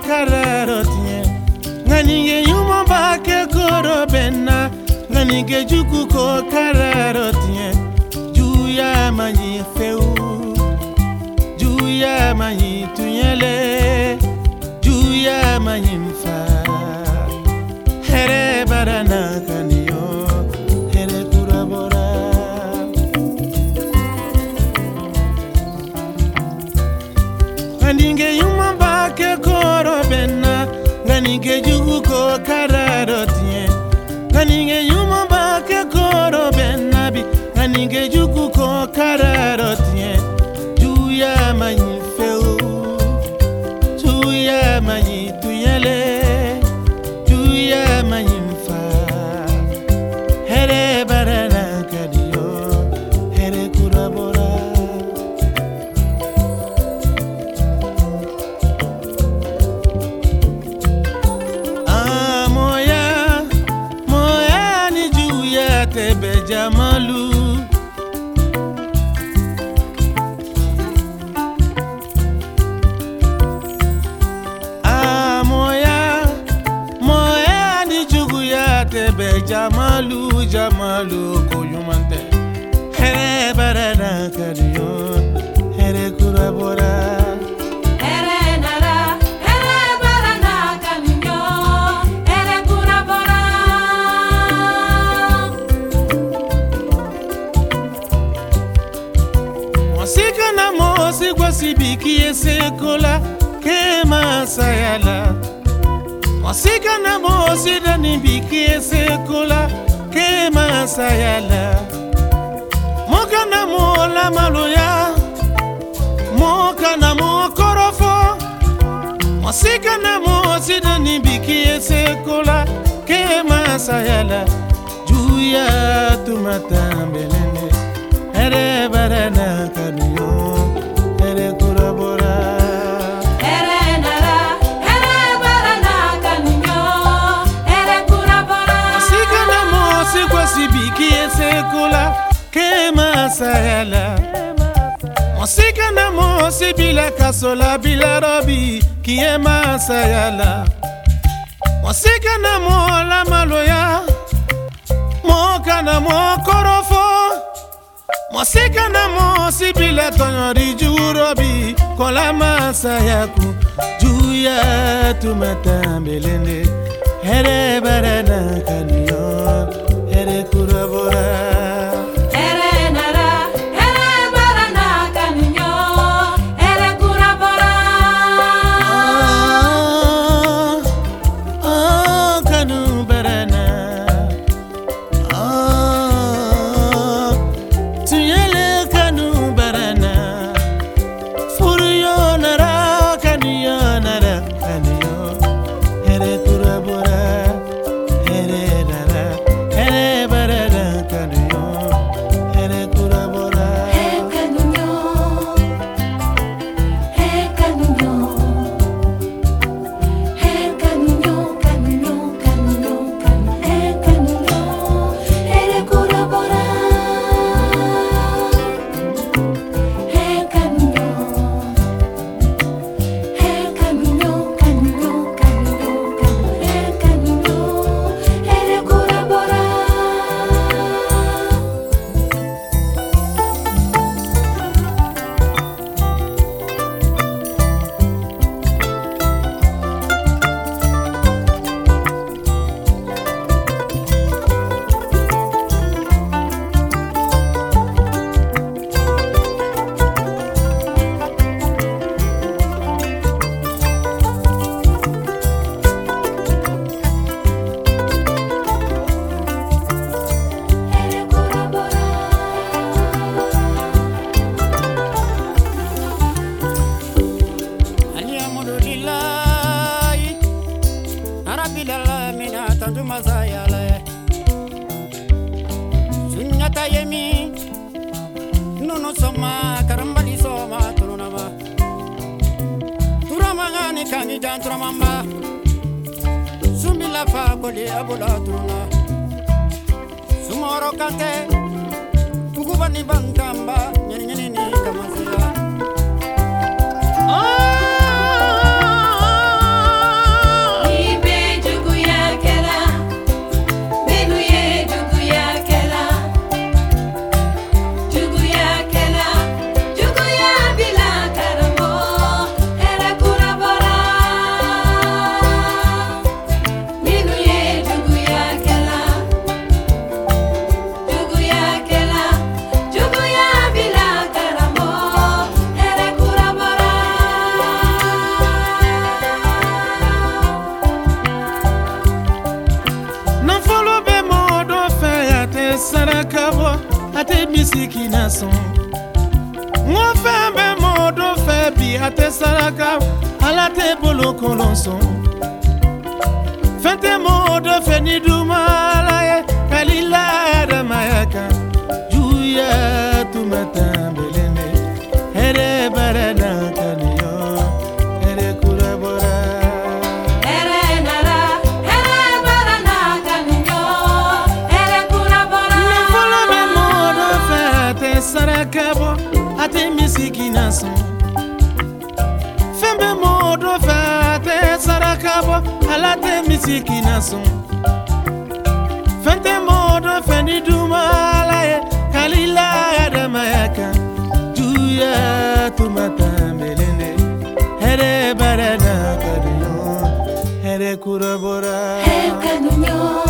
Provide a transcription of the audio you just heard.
kararotye nganinge yuma bake koro benna nganinge juku ko kararotye juya manyi feu juya manyi tunyele juya manyi mfa here barana kaniyo here kurabora nganinge yuma bake koro benna nganinge juku ko kararotye nganinge yuma bake koro benna bi nganinge juku ko kararotye juya manyi feu juya manyi tuyele juya manyi mfa here barana kadiyo here kurabora moya ni juya tebe jamalu tebe jamalu jamalu koyumante here barana kadiyo here kurabora here nara here barana kadiyo here kurabora mosika na mosi kwa sibiki esekola kema sayala mosika na mosi dani biki esekola kema sayala moka na mola maloya moka na mokorofo mosika na mosi dani biki esekola kema sayala juya tumatambelende here barana kaniyo here kurabora sibiki esekola kema sayala mosika na mosi bila kasola bila robi kiema sayala mosika na mola maloya moka na mokorofo mosika na mosi bila tonyori jurobi kola masayaku juya tumatambelende here barana kaniyo here kurabora here nara here barana kaniyo here kurabora kanu barana tuyele kanu barana furiyo nara kaniyo here kurabora here nara here barana kaniyo here kurabora he kaniyo he kaniyo he kaniyo kaniyo kaniyo he kaniyo here kurabora he kaniyo he kaniyo kaniyo kaniyo he kaniyo here kurabora here kurabora Alhamdulillahi Rabbil alamin tanduma sayale sunyata yemi nunu soma karambali soma turunama turamagani kangi janturamamba sumbila fa koli abula turuna sumoro kante tugubani bantamba nyeni kamasiya ate misiki na son ngo fembe modo febi ate saraka ala te bolo kolonson fente modo feni dumala ye kalila da mayaka juya tumatambelene ere barana kaniyo ere kurabora ere nara ere barana kaniyo ere kurabora le folo be modo fete sarakabo ate misiki na son fembe modo fete sarakabo ala te misiki na son fente modo feni dumala ye kalila da mayaka juya tumatambelene ere barana kadiyo ere kurabora Kanuño